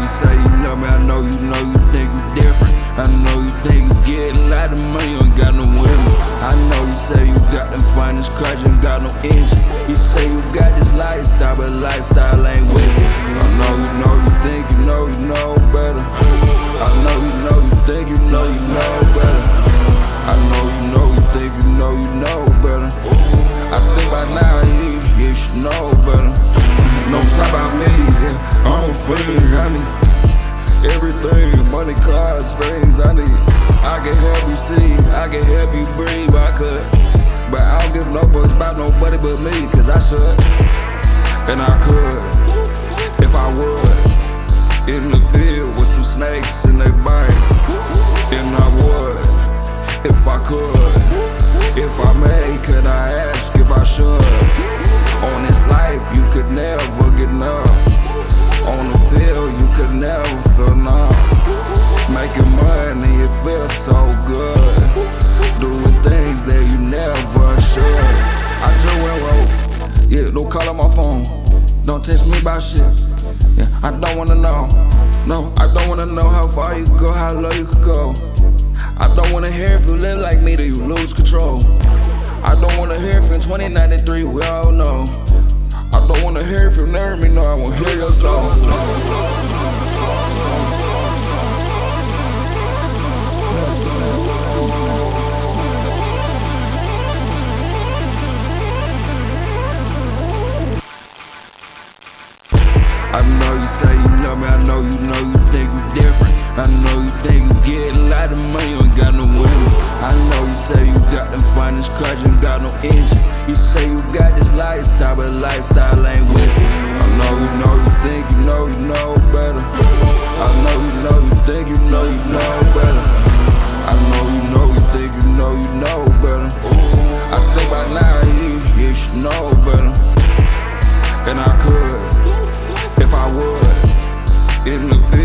say you love me, I know you think you different. I know you think you get a lot of money, you ain't got no women. I know you say you got them finest cars, you ain't got no engine. You say you got this lifestyle, but lifestyle ain't with it. I know you think you know better. I know you think you know better. I know you think you know better. I think by now you should know better. Don't talk about me, yeah, I'm a fiend, I need everything, money, cars, things I need. I can help you see, I can help you breathe, I could. But I don't give no fucks about nobody but me, cause I should. And I could, if I would. In the field with some snakes and they bite. And I would, if I could. If I may, could I ask if I should? On this life, you could never get enough. On the pill, you could never feel numb. Making money, it feels so good. Doing things that you never should. I just went roll. Yeah, don't call on my phone. Don't text me about shit. Yeah, I don't wanna know. No, I don't wanna know how far you could go, how low you could go. I don't wanna hear if you live like me, do you lose control. I don't wanna hear if in 2093 we all know. I don't wanna hear if you never me, no, I won't hear your song. I know you say you love me, I know you think you different. I know you think you get a lot of money, you ain't got no women. I know you say you got them finest cars, you ain't got no engine. You say you got this lifestyle, but lifestyle ain't with it. I know you think you know better. I know you think you know better. I know you think you know better. I think by now you should know better. And I could, if I would. In the